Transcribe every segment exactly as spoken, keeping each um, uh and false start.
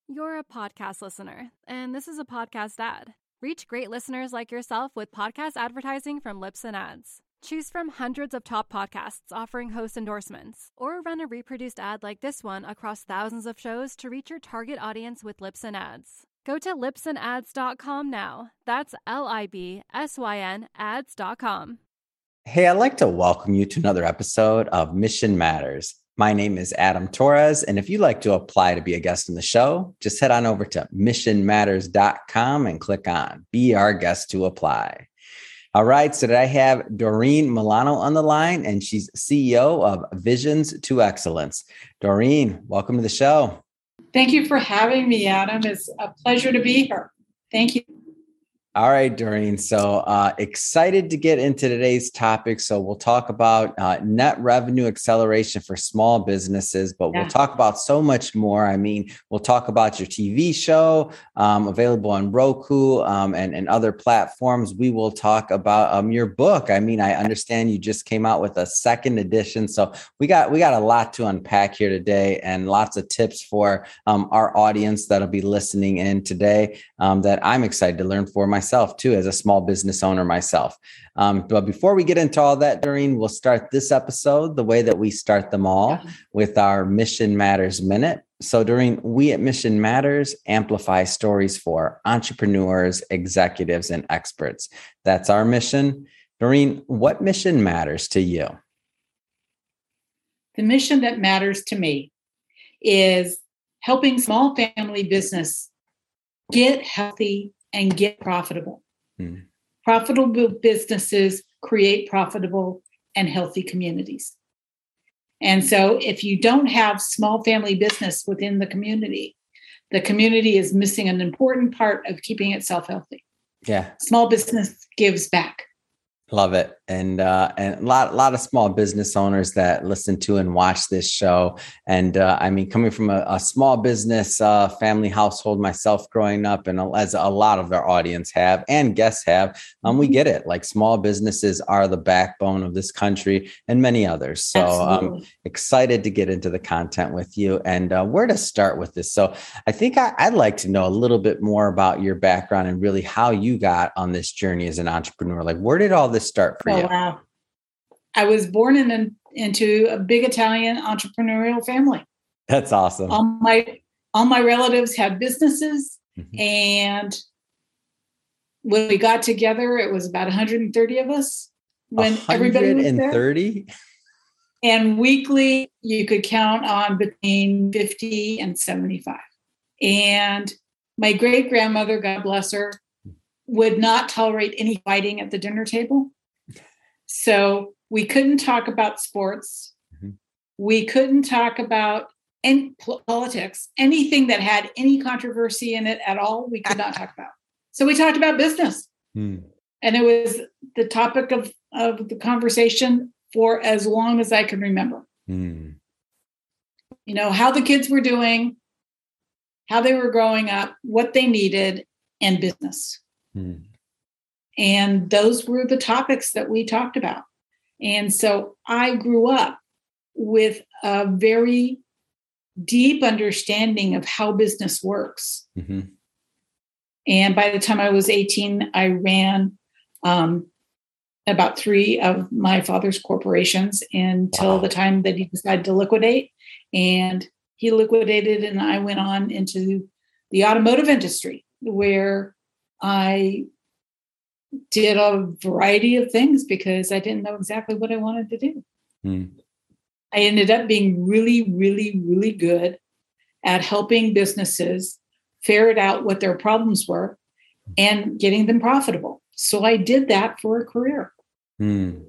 You're a podcast listener, and this is a podcast ad. Reach great listeners like yourself with podcast advertising from Libsyn Ads. Choose from hundreds of top podcasts offering host endorsements, or run a reproduced ad like this one across thousands of shows to reach your target audience with Libsyn Ads. Go to libsyn ads dot com now. That's L I B S Y N ads dot com. Hey, I'd like to welcome you to another episode of Mission Matters. My name is Adam Torres, and if you'd like to apply to be a guest on the show, just head on over to mission matters dot com and click on Be Our Guest to apply. All right, so today I have Doreen Milano on the line, and she's C E O of Visions to Excellence. Doreen, welcome to the show. Thank you for having me, Adam. It's a pleasure to be here. Thank you. All right, Doreen. So uh, excited to get into today's topic. So we'll talk about uh, net revenue acceleration for small businesses, but yeah. we'll talk about so much more. I mean, we'll talk about your T V show um, available on Roku um, and, and other platforms. We will talk about um, your book. I mean, I understand you just came out with a second edition. So we got we got a lot to unpack here today and lots of tips for um, our audience that'll be listening in today um, that I'm excited to learn for myself. myself too, as a small business owner myself. Um, but before we get into all that, Doreen, we'll start this episode the way that we start them all yeah. with our Mission Matters Minute. So Doreen, we at Mission Matters amplify stories for entrepreneurs, executives, and experts. That's our mission. Doreen, what mission matters to you? The mission that matters to me is helping small family business get healthy and get profitable. Hmm. Profitable businesses create profitable and healthy communities. And so if you don't have small family business within the community, the community is missing an important part of keeping itself healthy. Yeah. Small business gives back. Love it. And uh, and a lot, a lot of small business owners that listen to and watch this show. And uh, I mean, coming from a, a small business uh, family household myself growing up, and as a lot of our audience have and guests have, um, we get it. Like small businesses are the backbone of this country and many others. So I'm excited to get into the content with you and uh, where to start with this. So I think I, I'd like to know a little bit more about your background and really how you got on this journey as an entrepreneur. Like, where did all this start for oh, you? Wow. I was born in an, into a big Italian entrepreneurial family. That's awesome. All my all my relatives had businesses, mm-hmm. and when we got together, it was about one hundred thirty of us. When everybody was there. one hundred thirty? And weekly, you could count on between fifty and seventy-five. And my great grandmother, God bless her, would not tolerate any fighting at the dinner table. So we couldn't talk about sports. Mm-hmm. We couldn't talk about any politics, anything that had any controversy in it at all. We could not talk about. So we talked about business. Mm. And it was the topic of, of the conversation for as long as I can remember. Mm. You know, how the kids were doing, how they were growing up, what they needed, and business. Hmm. And those were the topics that we talked about. And so I grew up with a very deep understanding of how business works. Mm-hmm. And by the time I was eighteen, I ran um, about three of my father's corporations until wow. the time that he decided to liquidate. And he liquidated, and I went on into the automotive industry, where I did a variety of things because I didn't know exactly what I wanted to do. Mm. I ended up being really, really, really good at helping businesses ferret out what their problems were and getting them profitable. So I did that for a career. Mm.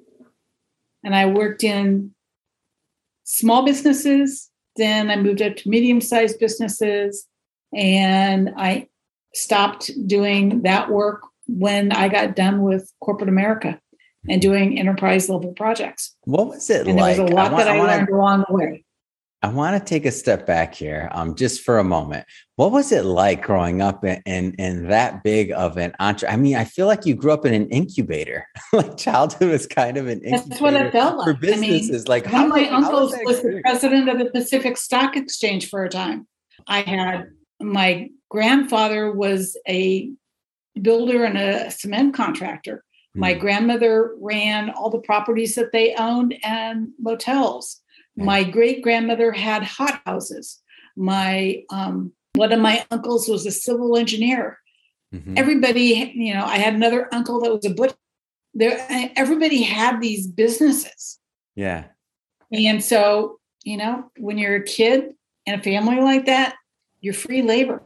And I worked in small businesses. Then I moved up to medium-sized businesses, and I stopped doing that work when I got done with corporate America and doing enterprise level projects. What was it and like? There was a lot I want, that I, I wanna, learned along the way. I want to take a step back here, um, just for a moment. What was it like growing up in in, in that big of an entre? I mean, I feel like you grew up in an incubator. Like childhood was kind of an incubator. That's what it felt like for businesses. I mean, like one how, of my how uncles was, was the president of the Pacific Stock Exchange for a time. I had my grandfather was a builder and a cement contractor. Mm. My grandmother ran all the properties that they owned and motels. Yeah. My great grandmother had hot houses. My um, one of my uncles was a civil engineer. Mm-hmm. Everybody, you know, I had another uncle that was a butcher. There, everybody had these businesses. Yeah. And so, you know, when you're a kid in a family like that, you're free labor.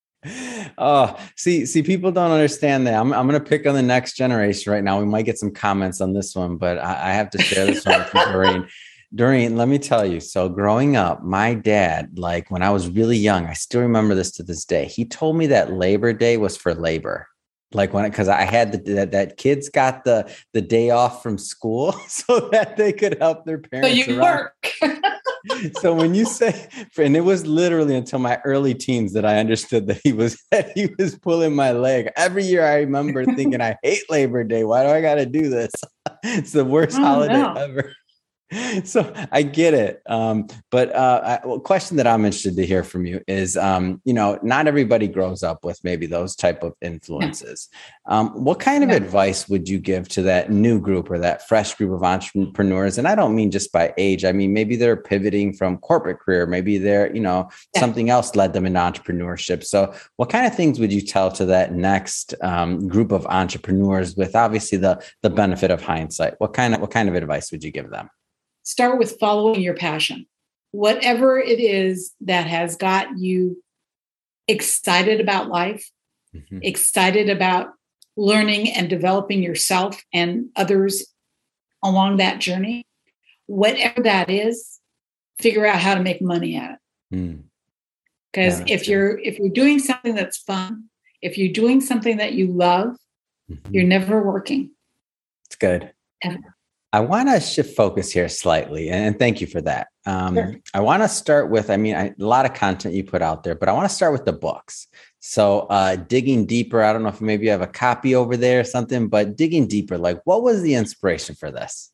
Oh, see, see, people don't understand that. I'm, I'm going to pick on the next generation right now. We might get some comments on this one, but I, I have to share this one with you, Doreen. Doreen, let me tell you. So growing up, my dad, like when I was really young, I still remember this to this day. He told me that Labor Day was for labor. Like when, because I had the, that, that kids got the, the day off from school so that they could help their parents. So you around. work. So when you say, and it was literally until my early teens that I understood that he was, that he was pulling my leg. Every year I remember thinking, I hate Labor Day. Why do I got to do this? It's the worst oh, holiday no. ever. So I get it. Um, but uh, a question that I'm interested to hear from you is, um, you know, not everybody grows up with maybe those type of influences. Um, what kind of yeah. advice would you give to that new group or that fresh group of entrepreneurs? And I don't mean just by age. I mean, maybe they're pivoting from corporate career. Maybe they're, you know, yeah. something else led them into entrepreneurship. So what kind of things would you tell to that next um, group of entrepreneurs with obviously the, the benefit of hindsight? What kind of, what kind of advice would you give them? Start with following your passion. Whatever it is that has got you excited about life, mm-hmm. excited about learning and developing yourself and others along that journey, whatever that is, figure out how to make money at it. Because mm. yeah, if you're if you're doing something that's fun, if you're doing something that you love, mm-hmm. you're never working. It's good. Ever. I want to shift focus here slightly, and thank you for that. Um, sure. I want to start with, I mean, I, a lot of content you put out there, but I want to start with the books. So uh, digging deeper, I don't know if maybe you have a copy over there or something, but digging deeper, like what was the inspiration for this?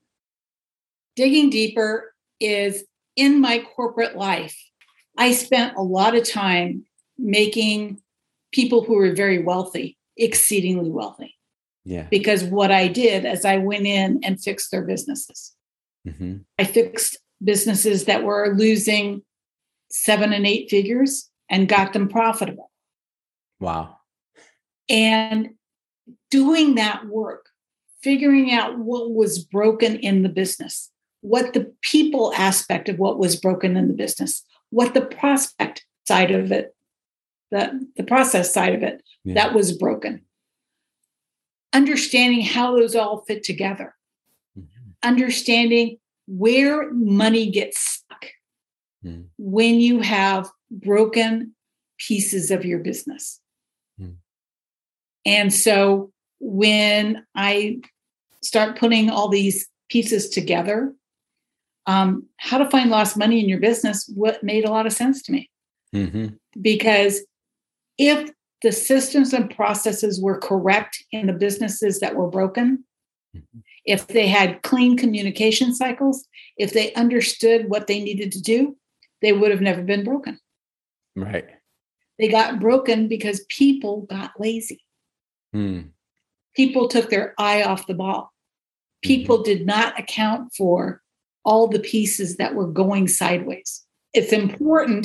Digging deeper is in my corporate life. I spent a lot of time making people who were very wealthy, exceedingly wealthy. Yeah. Because what I did is I went in and fixed their businesses. Mm-hmm. I fixed businesses that were losing seven and eight figures and got them profitable. Wow. And doing that work, figuring out what was broken in the business, what the people aspect of what was broken in the business, what the prospect side of it, the, the process side of it yeah. that was broken. Understanding how those all fit together, mm-hmm. understanding where money gets stuck mm-hmm. when you have broken pieces of your business. Mm-hmm. And so when I start putting all these pieces together, um, how to find lost money in your business, what made a lot of sense to me. Mm-hmm. Because if the systems and processes were correct in the businesses that were broken, mm-hmm. if they had clean communication cycles, if they understood what they needed to do, they would have never been broken. Right. They got broken because people got lazy. Mm. People took their eye off the ball. People mm-hmm. did not account for all the pieces that were going sideways. It's important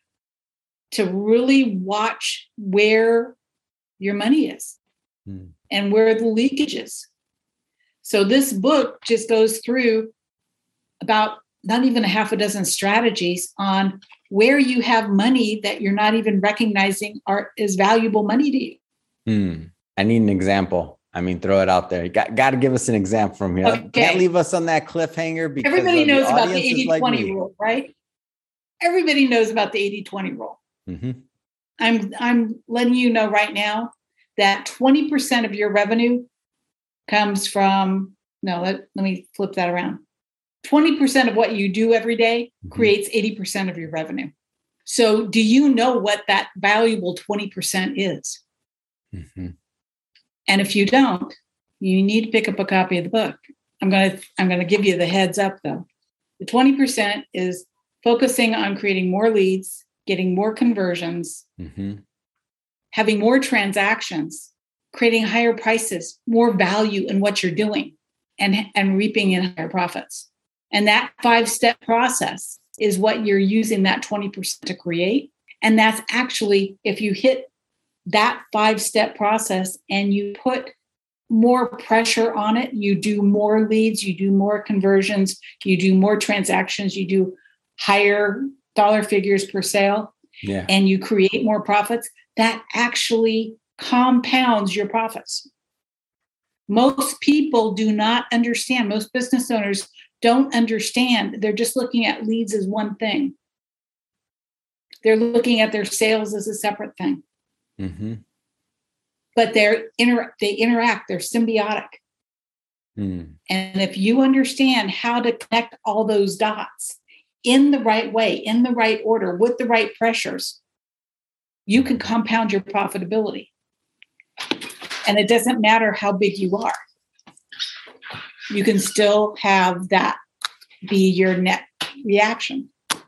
to really watch where your money is mm. and where the leakage is. So this book just goes through about not even a half a dozen strategies on where you have money that you're not even recognizing are is valuable money to you. Mm. I need an example. I mean, throw it out there. You got, got to give us an example from here. Okay. Can't leave us on that cliffhanger. Because everybody knows about the eighty twenty like rule, right? Everybody knows about the eighty twenty rule. Mm-hmm. I'm I'm letting you know right now that twenty percent of your revenue comes from, no, let, let me flip that around. twenty percent of what you do every day mm-hmm. creates eighty percent of your revenue. So do you know what that valuable twenty percent is? Mm-hmm. And if you don't, you need to pick up a copy of the book. I'm going to I'm going to give you the heads up, though. The twenty percent is focusing on creating more leads, getting more conversions, mm-hmm. having more transactions, creating higher prices, more value in what you're doing, and, and reaping in higher profits. And that five-step process is what you're using that twenty percent to create. And that's actually, if you hit that five-step process and you put more pressure on it, you do more leads, you do more conversions, you do more transactions, you do higher dollar figures per sale, yeah. and you create more profits, that actually compounds your profits. Most people do not understand, most business owners don't understand. They're just looking at leads as one thing. They're looking at their sales as a separate thing. Mm-hmm. But they're inter- they interact, they're symbiotic. Mm. And if you understand how to connect all those dots in the right way, in the right order, with the right pressures, you can compound your profitability. And it doesn't matter how big you are. You can still have that be your net reaction.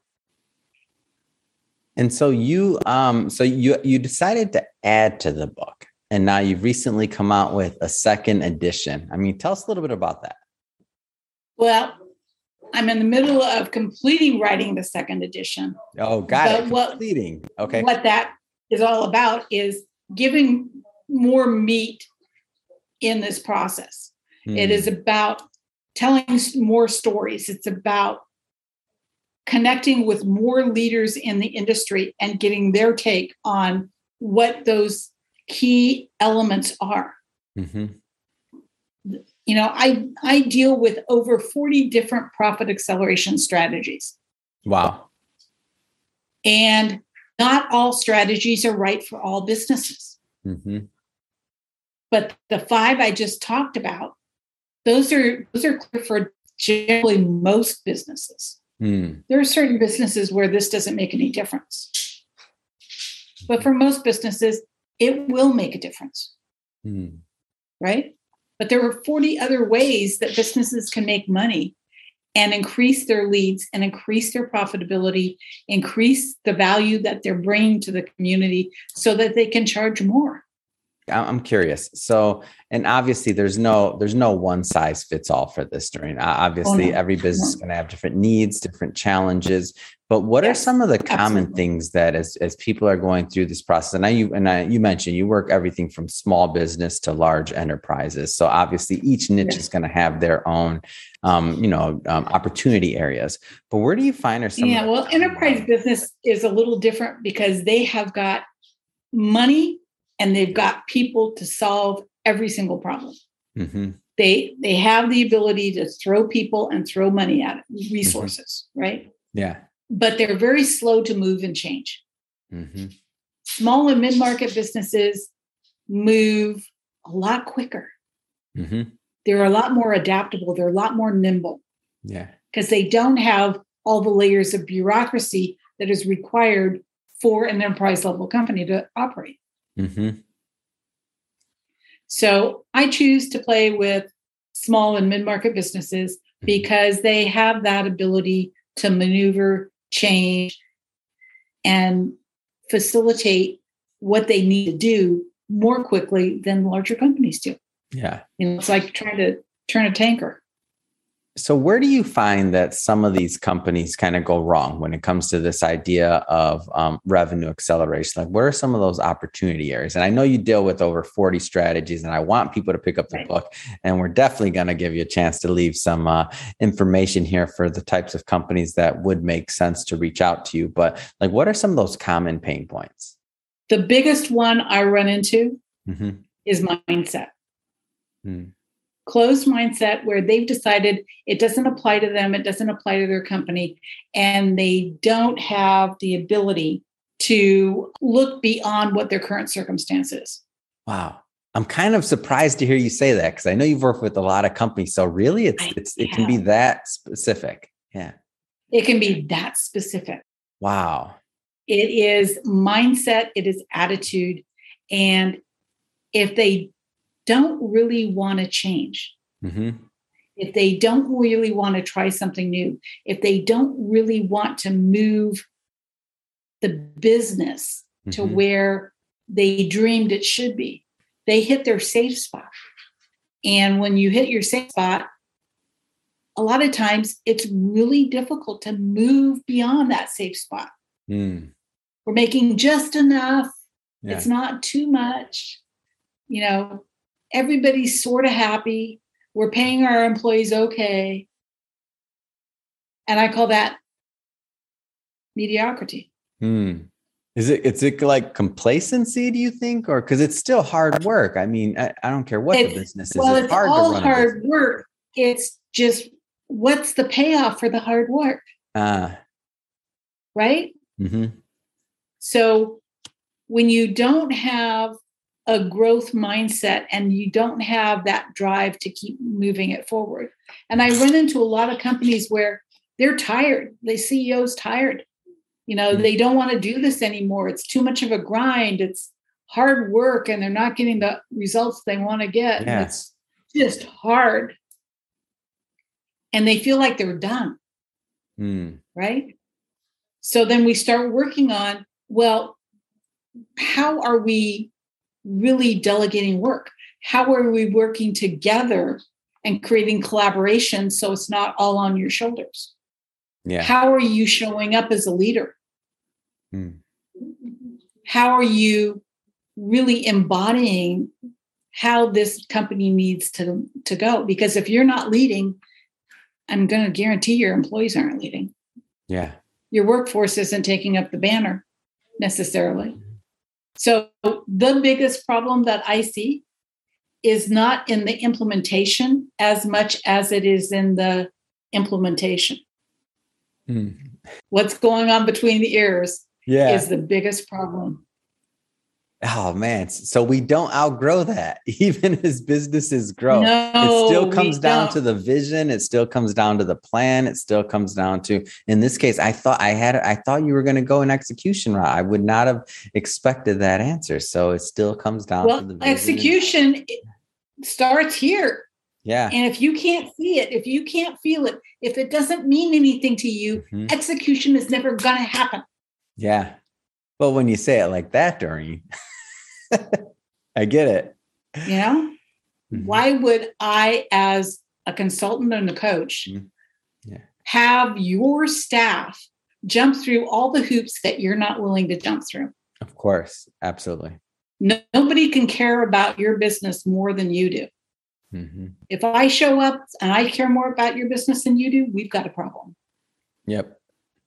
And so you, um, so you you decided to add to the book, and now you've recently come out with a second edition. I mean, tell us a little bit about that. Well, I'm in the middle of completing writing the second edition. Oh, got but it. What, completing. Okay. What that is all about is giving more meat in this process. Hmm. It is about telling more stories. It's about connecting with more leaders in the industry and getting their take on what those key elements are. Mm-hmm. You know, I, I deal with over forty different profit acceleration strategies. Wow. And not all strategies are right for all businesses. Mm-hmm. But the five I just talked about, those are those are clear for generally most businesses. Mm. There are certain businesses where this doesn't make any difference. But for most businesses, it will make a difference. Mm. Right? But there are forty other ways that businesses can make money and increase their leads and increase their profitability, increase the value that they're bringing to the community so that they can charge more. I'm curious. So, and obviously there's no, there's no one size fits all for this, Doreen. Obviously oh, no. every business is going to have different needs, different challenges, but what yes, are some of the common absolutely. things that as, as people are going through this process? And I, you, and I, you mentioned you work everything from small business to large enterprises. So obviously each niche yes. is going to have their own, um, you know, um, opportunity areas, but where do you find are some? Yeah, well, enterprise ones? Business is a little different because they have got money and they've got people to solve every single problem. Mm-hmm. They they have the ability to throw people and throw money at it, resources, mm-hmm. right? Yeah. But they're very slow to move and change. Mm-hmm. Small and mid-market businesses move a lot quicker. Mm-hmm. They're a lot more adaptable. They're a lot more nimble. Yeah. Because they don't have all the layers of bureaucracy that is required for an enterprise level company to operate. Mm-hmm. So I choose to play with small and mid-market businesses because they have that ability to maneuver, change, and facilitate what they need to do more quickly than larger companies do. Yeah. You know, it's like trying to turn a tanker. So where do you find that some of these companies kind of go wrong when it comes to this idea of um, revenue acceleration? Like, what are some of those opportunity areas? And I know you deal with over forty strategies, and I want people to pick up the right. book. And we're definitely going to give you a chance to leave some uh, information here for the types of companies that would make sense to reach out to you. But like, what are some of those common pain points? The biggest one I run into mm-hmm. is mindset. Mm. Closed mindset where they've decided it doesn't apply to them, it doesn't apply to their company, and they don't have the ability to look beyond what their current circumstance is. Wow. I'm kind of surprised to hear you say that because I know you've worked with a lot of companies. So really it's, it's it can be that specific. Yeah. It can be that specific. Wow. It is mindset, it is attitude. And if they don't really want to change, mm-hmm. if they don't really want to try something new, if they don't really want to move the business mm-hmm. to where they dreamed it should be. They hit their safe spot. And when you hit your safe spot, a lot of times it's really difficult to move beyond that safe spot. Mm. We're making just enough. Yeah. It's not too much. You know, everybody's sort of happy. We're paying our employees okay. And I call that mediocrity. Mm. Is it, is it like complacency, do you think? Or because it's still hard work. I mean, I, I don't care what it's, the business is. Well, it's, it's hard all to run hard work. It's just, what's the payoff for the hard work? Ah. Uh, right? Mm-hmm. So when you don't have a growth mindset and you don't have that drive to keep moving it forward. And I run into a lot of companies where they're tired. The C E O's tired. You know, mm-hmm. they don't want to do this anymore. It's too much of a grind. It's hard work and they're not getting the results they want to get. Yeah. And it's just hard. And they feel like they're done. Mm. Right? So then we start working on, well, how are we really delegating work? How are we working together and creating collaboration so it's not all on your shoulders? Yeah. How are you showing up as a leader? Hmm. How are you really embodying how this company needs to, to go? Because if you're not leading, I'm going to guarantee your employees aren't leading. Yeah. Your workforce isn't taking up the banner necessarily. So the biggest problem that I see is not in the implementation as much as it is in the implementation. Hmm. What's going on between the ears yeah. is the biggest problem. Oh, man. So we don't outgrow that, even as businesses grow. No, it still comes down don't. to the vision. It still comes down to the plan. It still comes down to, in this case, I thought I had, I thought you were going to go an execution route. I would not have expected that answer. So it still comes down well, to the vision. Execution starts here. Yeah. And if you can't see it, if you can't feel it, if it doesn't mean anything to you, mm-hmm. execution is never going to happen. Yeah. Well, when you say it like that, Doreen, I get it. You know, mm-hmm. why would I, as a consultant and a coach, mm-hmm. yeah. have your staff jump through all the hoops that you're not willing to jump through? Of course. Absolutely. No, nobody can care about your business more than you do. Mm-hmm. If I show up and I care more about your business than you do, we've got a problem. Yep.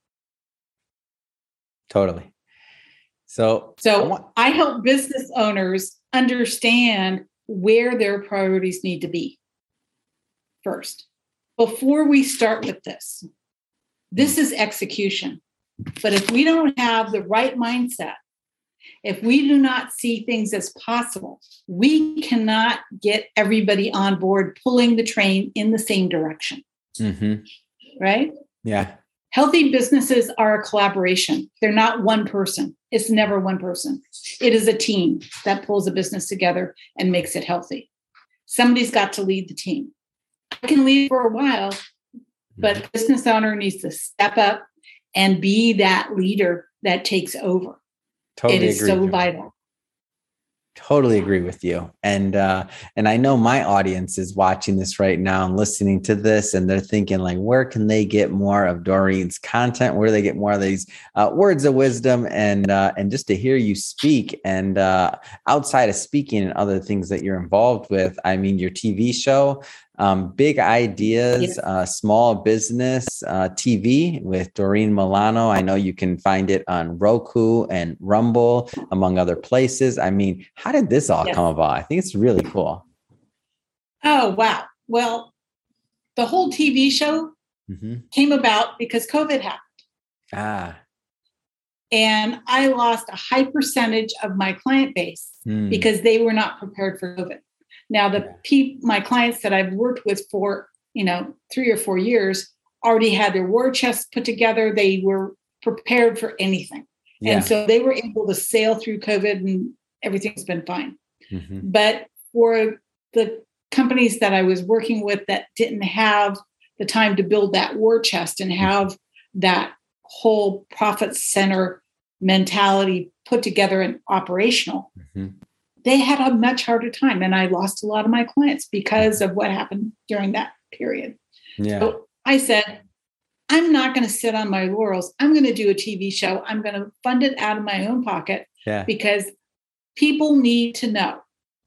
Totally. So, so I, want- I help business owners understand where their priorities need to be first. Before we start with this, this is execution. But if we don't have the right mindset, if we do not see things as possible, we cannot get everybody on board pulling the train in the same direction. Mm-hmm. Right? Yeah. Healthy businesses are a collaboration. They're not one person. It's never one person. It is a team that pulls a business together and makes it healthy. Somebody's got to lead the team. I can lead for a while, but a business owner needs to step up and be that leader that takes over. Totally it is agree. so vital. Totally agree with you. And, uh, and I know my audience is watching this right now and listening to this, and they're thinking like, where can they get more of Doreen's content? Where do they get more of these uh, words of wisdom and, uh, and just to hear you speak and, uh, outside of speaking and other things that you're involved with, I mean, your T V show, um, Big Ideas, yes. uh, Small Business uh, T V with Doreen Milano. I know you can find it on Roku and Rumble, among other places. I mean, how did this all yes. come about? I think it's really cool. Oh, wow. Well, the whole T V show mm-hmm. came about because COVID happened. Ah. And I lost a high percentage of my client base mm. because they were not prepared for COVID. Now, the pe- my clients that I've worked with for, you know, three or four years already had their war chests put together. They were prepared for anything. Yeah. And so they were able to sail through COVID and everything's been fine. Mm-hmm. But for the companies that I was working with that didn't have the time to build that war chest and have that whole profit center mentality put together and operational, mm-hmm. they had a much harder time. And I lost a lot of my clients because of what happened during that period. Yeah. So I said, I'm not going to sit on my laurels. I'm going to do a T V show. I'm going to fund it out of my own pocket yeah. because people need to know.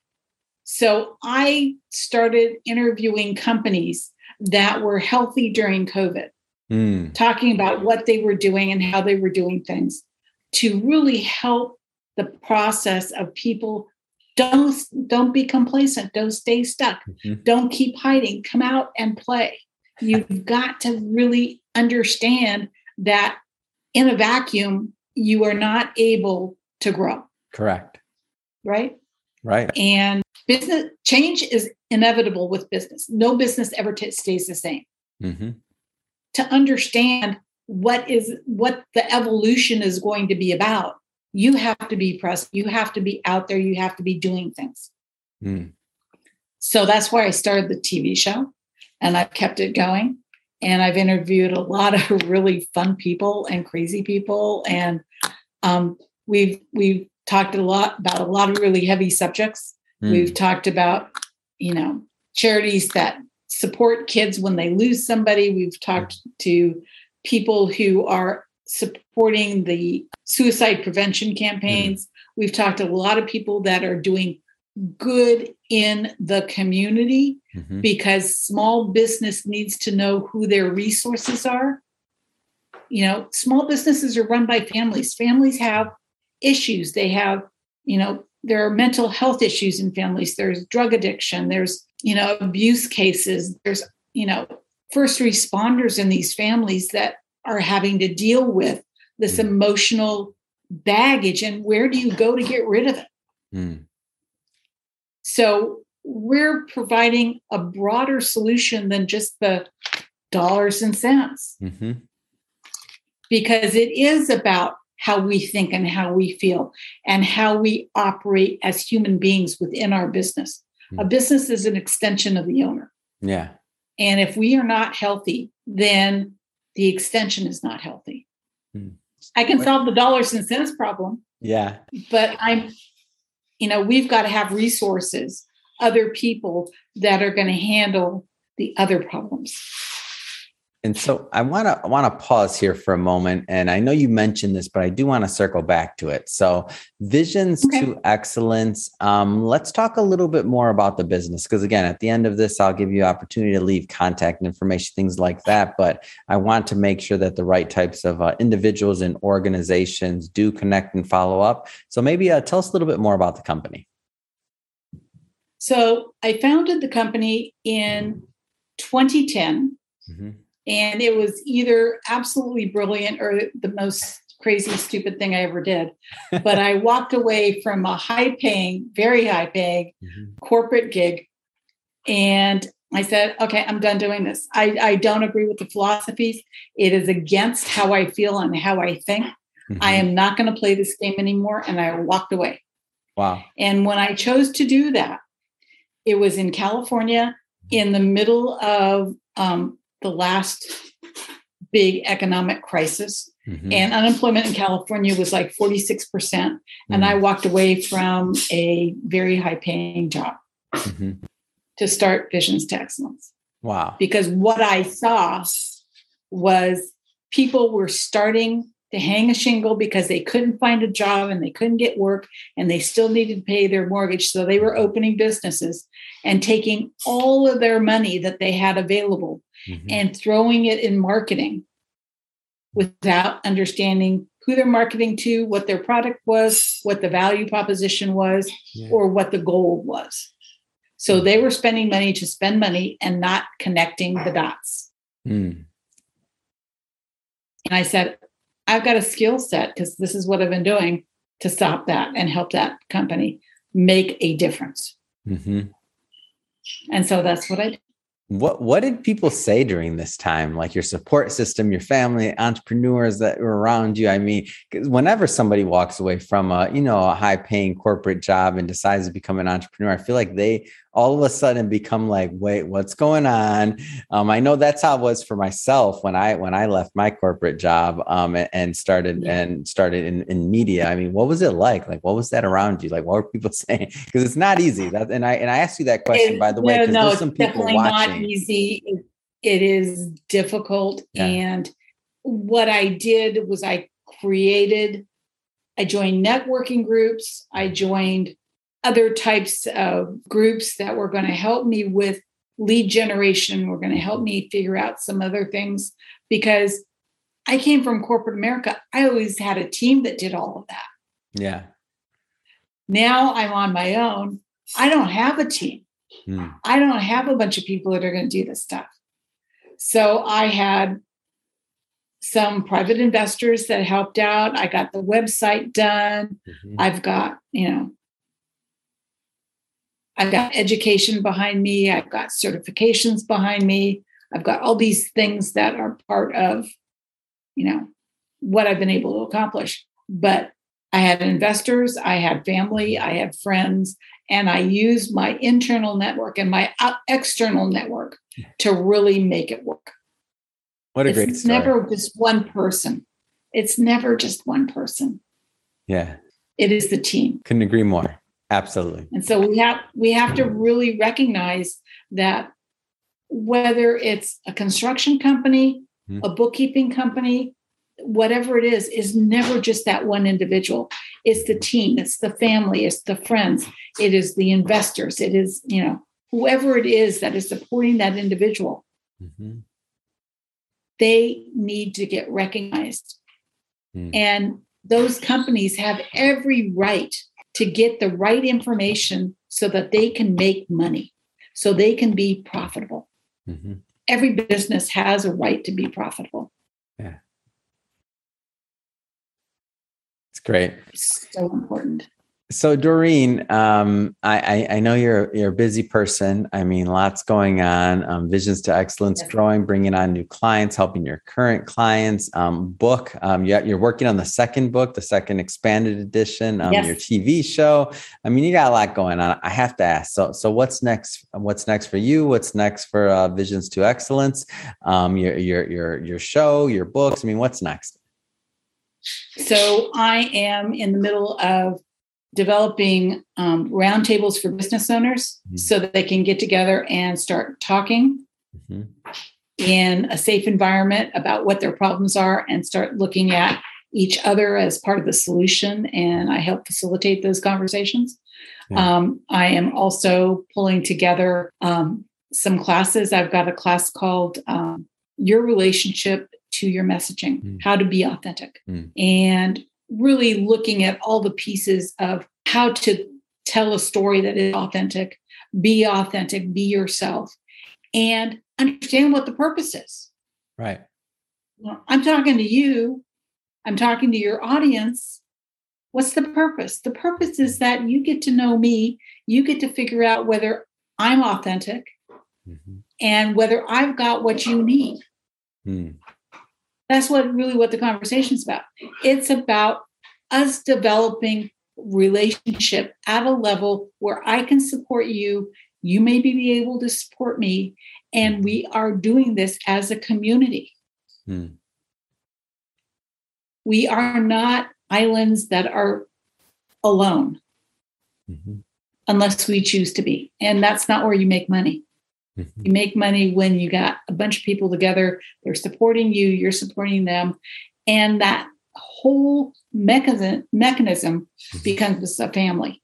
So I started interviewing companies that were healthy during COVID, mm. talking about what they were doing and how they were doing things to really help the process of people. Don't, don't be complacent. Don't stay stuck. Mm-hmm. Don't keep hiding. Come out and play. You've got to really understand that in a vacuum, you are not able to grow. Correct. Right? Right. And business change is inevitable with business. No business ever t- stays the same. Mm-hmm. To understand what is what the evolution is going to be about, you have to be present. You have to be out there. You have to be doing things. Mm. So that's why I started the T V show, and I've kept it going. And I've interviewed a lot of really fun people and crazy people, and um, we've we've talked a lot about a lot of really heavy subjects. Mm. We've talked about, you know, charities that support kids when they lose somebody. We've talked to people who are supporting the suicide prevention campaigns. Mm. We've talked to a lot of people that are doing good in the community, mm-hmm. because small business needs to know who their resources are. You know, small businesses are run by families. Families have issues. They have, you know, there are mental health issues in families. There's drug addiction. There's, you know, abuse cases. There's, you know, first responders in these families that are having to deal with this mm. emotional baggage. And where do you go to get rid of it? Mm. So we're providing a broader solution than just the dollars and cents, mm-hmm. because it is about how we think and how we feel and how we operate as human beings within our business. Mm. A business is an extension of the owner. Yeah. And if we are not healthy, then the extension is not healthy. Mm. I can solve the dollars and cents problem. Yeah. But I'm, you know, we've got to have resources, other people that are going to handle the other problems. And so I want to I want to pause here for a moment. And I know you mentioned this, but I do want to circle back to it. So Visions okay. to Excellence. Um, let's talk a little bit more about the business, because again, at the end of this, I'll give you an opportunity to leave contact information, things like that. But I want to make sure that the right types of uh, individuals and organizations do connect and follow up. So maybe uh, tell us a little bit more about the company. So I founded the company in twenty ten. Mm-hmm. And it was either absolutely brilliant or the most crazy, stupid thing I ever did. But I walked away from a high paying, very high paying mm-hmm. corporate gig. And I said, okay, I'm done doing this. I, I don't agree with the philosophies. It is against how I feel and how I think. Mm-hmm. I am not going to play this game anymore. And I walked away. Wow. And when I chose to do that, it was in California in the middle of, um, the last big economic crisis, mm-hmm. and unemployment in California was like forty-six percent. Mm-hmm. And I walked away from a very high paying job mm-hmm. to start Visions to Excellence. Wow. Because what I saw was people were starting to hang a shingle because they couldn't find a job and they couldn't get work and they still needed to pay their mortgage. So they were opening businesses and taking all of their money that they had available mm-hmm. and throwing it in marketing without understanding who they're marketing to, what their product was, what the value proposition was, yeah. or what the goal was. So they were spending money to spend money and not connecting the dots. Mm. And I said, I've got a skill set, because this is what I've been doing, to stop that and help that company make a difference. Mm-hmm. And so that's what I did. What What did people say during this time? Like your support system, your family, entrepreneurs that were around you? I mean, because whenever somebody walks away from a, you know, a high paying corporate job and decides to become an entrepreneur, I feel like they all of a sudden become like, wait, what's going on? Um, I know that's how it was for myself when I when I left my corporate job um, and, and started yeah. and started in, in media. I mean, what was it like? Like, what was that around you? Like, what were people saying? Because it's not easy. That, and I and I asked you that question, it, by the way, because no, no, there's some people definitely watching. Not easy. It, it is difficult. Yeah. And what I did was I created, I joined networking groups. I joined other types of groups that were going to help me with lead generation, were going to help me figure out some other things, because I came from corporate America. I always had a team that did all of that. Yeah. Now I'm on my own. I don't have a team. Hmm. I don't have a bunch of people that are going to do this stuff. So I had some private investors that helped out. I got the website done. Mm-hmm. I've got, you know, I've got education behind me. I've got certifications behind me. I've got all these things that are part of, you know, what I've been able to accomplish. But I had investors, I had family, I had friends, and I used my internal network and my external network to really make it work. What a it's great story. It's never just one person. It's never just one person. Yeah. It is the team. Couldn't agree more. Absolutely. And so we have we have to really recognize that whether it's a construction company, mm-hmm. a bookkeeping company, whatever it is, is never just that one individual. It's the team, it's the family, it's the friends, it is the investors, it is, you know, whoever it is that is supporting that individual. Mm-hmm. They need to get recognized. Mm. And those companies have every right to get the right information so that they can make money, so they can be profitable. Mm-hmm. Every business has a right to be profitable. Yeah. It's great. It's so important. So Doreen, um, I, I, I know you're you're a busy person. I mean, lots going on. Um, Visions to Excellence, yes. Growing, bringing on new clients, helping your current clients. Um, book. Um, you're, you're working on the second book, the second expanded edition. Um, yes. Your T V show. I mean, you got a lot going on. I have to ask. So, so what's next? What's next for you? What's next for uh, Visions to Excellence? Um, your your your your show, your books. I mean, what's next? So I am in the middle of developing um, roundtables for business owners mm-hmm. so that they can get together and start talking mm-hmm. in a safe environment about what their problems are and start looking at each other as part of the solution. And I help facilitate those conversations. Yeah. Um, I am also pulling together um, some classes. I've got a class called um, Your Relationship to Your Messaging, mm. How to Be Authentic. Mm. And really looking at all the pieces of how to tell a story that is authentic, be authentic, be yourself, and understand what the purpose is. Right. Well, I'm talking to you. I'm talking to your audience. What's the purpose? The purpose is that you get to know me. You get to figure out whether I'm authentic mm-hmm. and whether I've got what you need. Mm. That's what really what the conversation is about. It's about us developing relationship at a level where I can support you. You may be able to support me. And we are doing this as a community. Hmm. We are not islands that are alone mm-hmm. unless we choose to be. And that's not where you make money. Mm-hmm. You make money when you got a bunch of people together. They're supporting you. You're supporting them. And that whole mechanism, mechanism mm-hmm. becomes a family.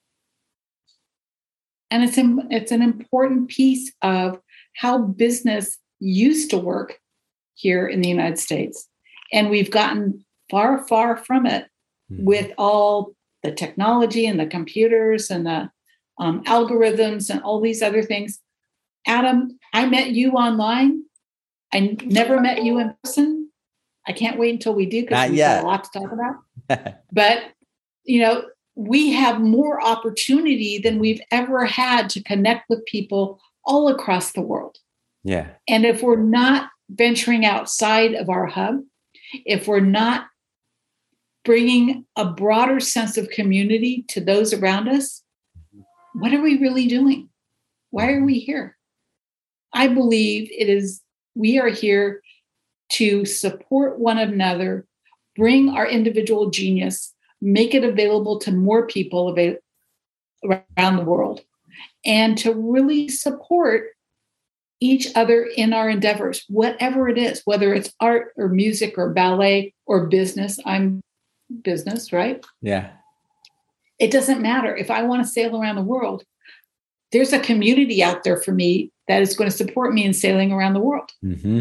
And it's, in, it's an important piece of how business used to work here in the United States. And we've gotten far, far from it mm-hmm. with all the technology and the computers and the um, algorithms and all these other things. Adam, I met you online. I never met you in person. I can't wait until we do because we've got a lot to talk about. But, you know, we have more opportunity than we've ever had to connect with people all across the world. Yeah. And if we're not venturing outside of our hub, if we're not bringing a broader sense of community to those around us, what are we really doing? Why are we here? I believe it is, we are here to support one another, bring our individual genius, make it available to more people avail- around the world, and to really support each other in our endeavors, whatever it is, whether it's art or music or ballet or business. I'm business, right? Yeah. It doesn't matter. If I want to sail around the world, there's a community out there for me that is going to support me in sailing around the world. Mm-hmm.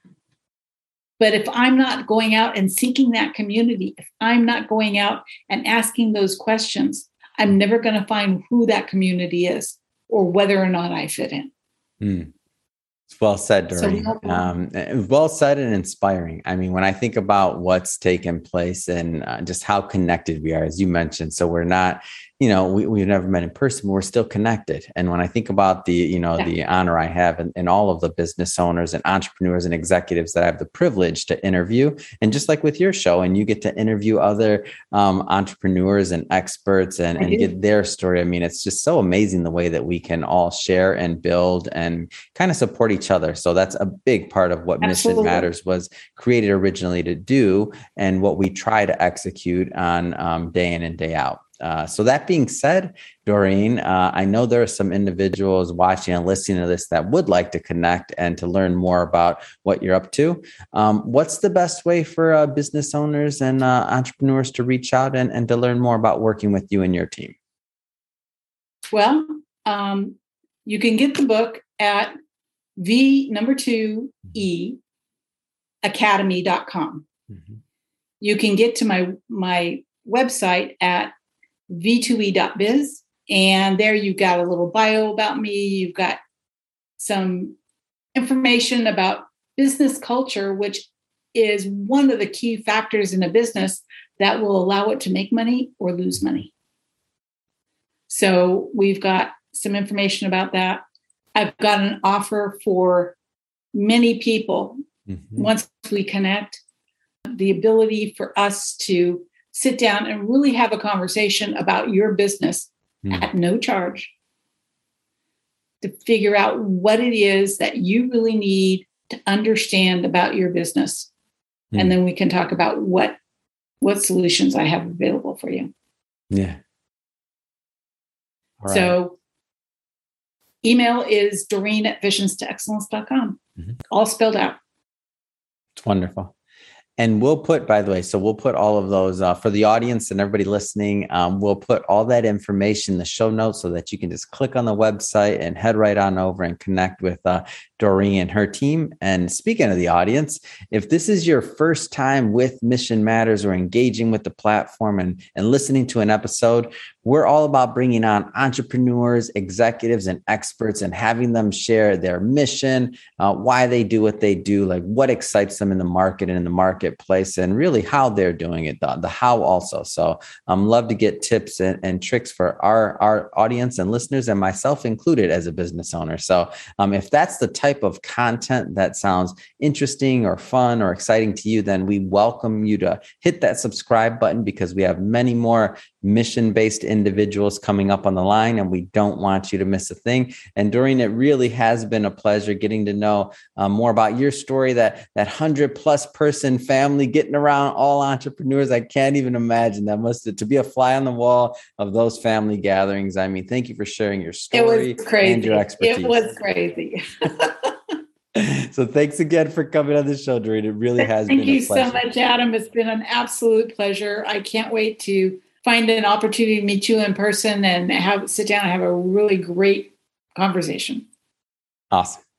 But if I'm not going out and seeking that community, if I'm not going out and asking those questions, I'm never going to find who that community is or whether or not I fit in. Mm. It's well said, Doreen. So, um, well said and inspiring. I mean, when I think about what's taken place and uh, just how connected we are, as you mentioned, so we're not, you know, we, we've never met in person, but we're still connected. And when I think about the, you know, yeah. the honor I have in, in all of the business owners and entrepreneurs and executives that I have the privilege to interview, and just like with your show, and you get to interview other um, entrepreneurs and experts and, and get their story. I mean, it's just so amazing the way that we can all share and build and kind of support each other. So that's a big part of what Absolutely. Mission Matters was created originally to do, and what we try to execute on um, day in and day out. Uh, so that being said, Doreen, uh, I know there are some individuals watching and listening to this that would like to connect and to learn more about what you're up to. Um, what's the best way for uh, business owners and uh, entrepreneurs to reach out and, and to learn more about working with you and your team? Well, um, you can get the book at V number two E academy dot com. Mm-hmm. You can get to my, my website at v two e dot biz. And there you've got a little bio about me. You've got some information about business culture, which is one of the key factors in a business that will allow it to make money or lose money. So we've got some information about that. I've got an offer for many people. Mm-hmm. Once we connect, the ability for us to sit down and really have a conversation about your business mm. at no charge to figure out what it is that you really need to understand about your business. Mm. And then we can talk about what, what solutions I have available for you. Yeah. All right. So email is Doreen at visions to excellence dot com. Mm-hmm. All spelled out. It's wonderful. And we'll put, by the way, so we'll put all of those uh, for the audience and everybody listening. Um, we'll put all that information in the show notes so that you can just click on the website and head right on over and connect with uh, Doreen and her team. And speaking of the audience, if this is your first time with Mission Matters or engaging with the platform and, and listening to an episode, we're all about bringing on entrepreneurs, executives, and experts and having them share their mission, uh, why they do what they do, like what excites them in the market and in the marketplace, and really how they're doing it, the, the how also. So um, love to get tips and, and tricks for our, our audience and listeners, and myself included as a business owner. So um, if that's the type of content that sounds interesting or fun or exciting to you, then we welcome you to hit that subscribe button, because we have many more mission-based individuals coming up on the line, and we don't want you to miss a thing. And Doreen, it really has been a pleasure getting to know um, more about your story, that that hundred plus person family, getting around all entrepreneurs. I can't even imagine that must have, to be a fly on the wall of those family gatherings. I mean, thank you for sharing your story it was crazy. and your expertise. It was crazy. So thanks again for coming on the show, Doreen. It really has Thank been a pleasure. Thank you so much, Adam. It's been an absolute pleasure. I can't wait to find an opportunity to meet you in person and have sit down and have a really great conversation. Awesome.